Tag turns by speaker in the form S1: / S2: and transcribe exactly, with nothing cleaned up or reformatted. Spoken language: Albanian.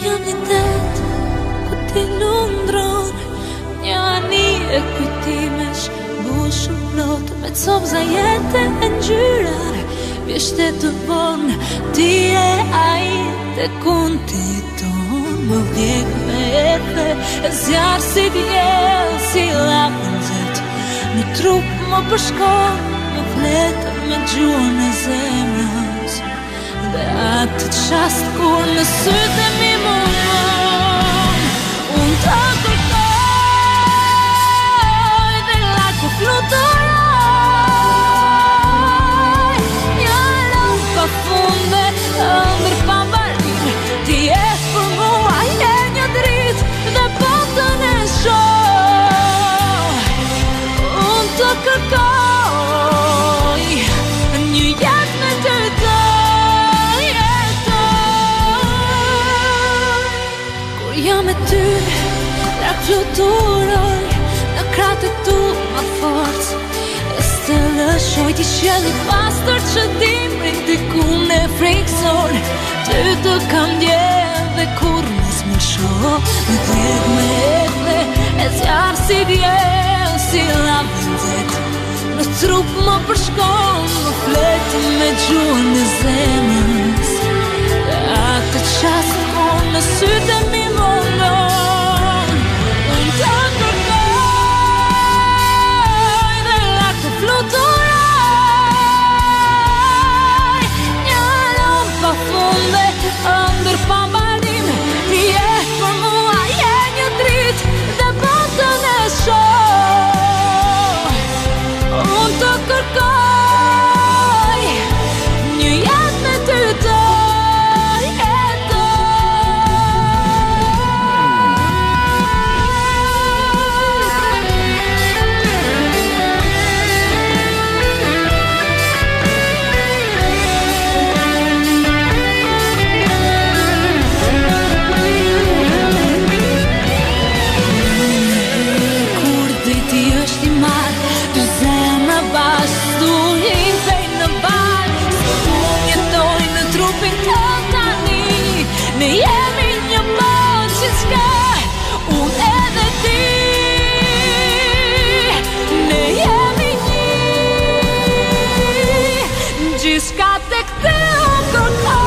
S1: jam një det ku ti lundron, një anije kujtimesh bushur plot me copza jete e ngjyra, vjeshte të vonë ti e ai te kunti ton, më vjek me ete e zjarë si vjell, si lapën zet në trup më përshkon, më fletë me gjuhën e zemrës, dhe atë qast kur në sytë e mi mundon, unë të kërkoj dhe laku fluturoj, një lëmë pa funde, ëndër pa mbarim, ti e për mua je një dritë dhe botën e shoh, unë të kërkoj një jetë me të të jetoj, kur jam me ty lak fluturoj në kratë tu më forcë, e stë lëshoj t'i qëllit pastër që dimrin t'i ku ne frikson, ty të kam djev dhe kur mos më shoh, më djek me etle e zjarë si vjell, si lapën zet në trup më përshkon, më fletë me gjuhën e zemrës, dhe atë qast kur në sytë e mi mundon, unë të kërkoj dhe laku fluturoj, një lëmë pa funde, ëndër pa mbarim, ti je për mua je një dritë dhe botën e shoh, unë të kërkoj një jetë me ty të kur driti është i marë, dy zemra bashkë tu hintej në balë, së unë jetoj në trupin të tani, ne jemi një botë që s'ka, unë edhe ti, ne jemi një, gjithçka tek ty unë kërkoj.